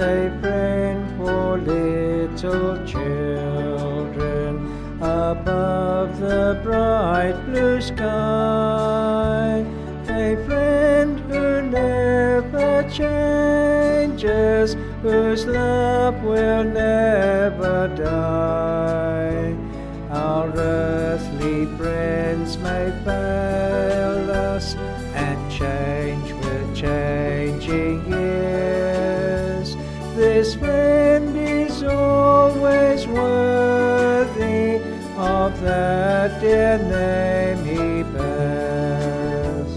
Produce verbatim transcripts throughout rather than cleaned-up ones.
a friend for little children above the bright blue sky, a friend who never changes, whose love will never die. Our earthly friends may fail us and change with changing years. This friend is always worthy of that dear name he bears.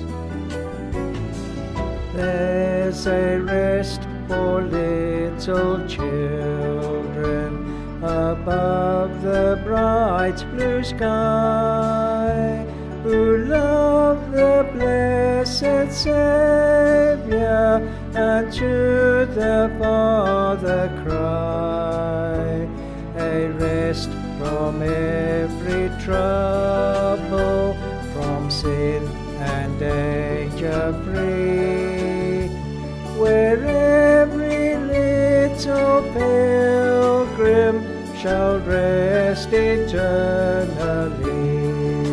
There's a rest for little children above the bright blue sky, who love the blessed Saviour and to the Father cry. A rest from every trouble, from sin and danger free, where every little pilgrim shall rest eternally.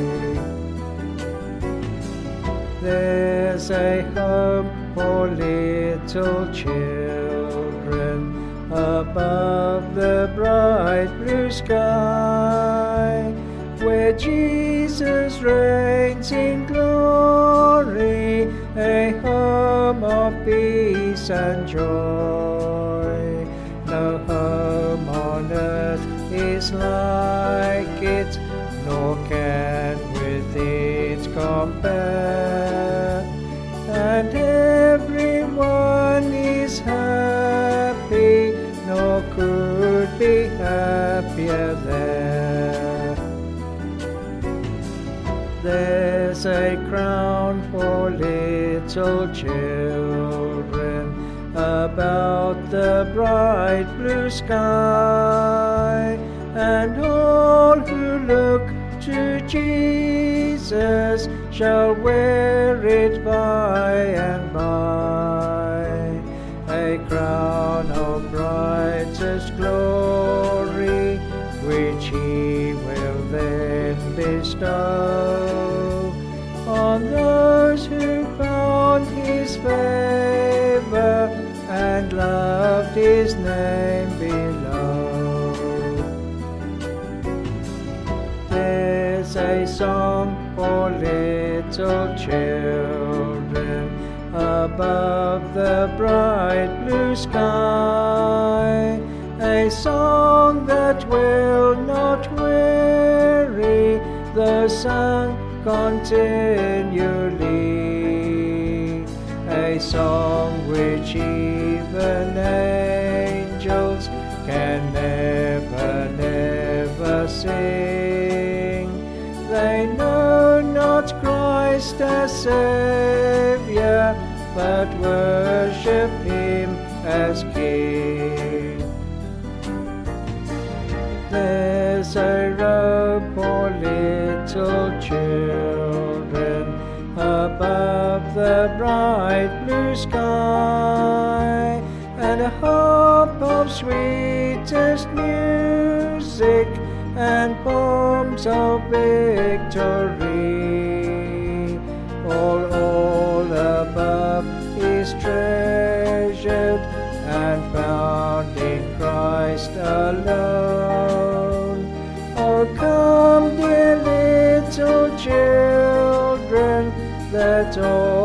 There's a home for little children above the bright blue sky, where Jesus reigns in glory, a home of peace and joy. No home on earth is like it, nor can with it compare. And everyone is happy, nor could be happier there. There's a crown for little children about the bright blue sky, and all who look to Jesus shall wear it by and by. A crown of brightest glory, which he will then bestow on those who found his favor and loved his name below. There's a song for little children above the bright blue sky, a song that will not weary, though sung continually, a song which even angels can never, never sing. They know not Christ as Saviour, but worship him as King. There's a robe for little children above the bright blue sky, and a harp of sweetest music and bombs of victory. All, all above is treasured and found in Christ alone. Oh, come, dear little children, that all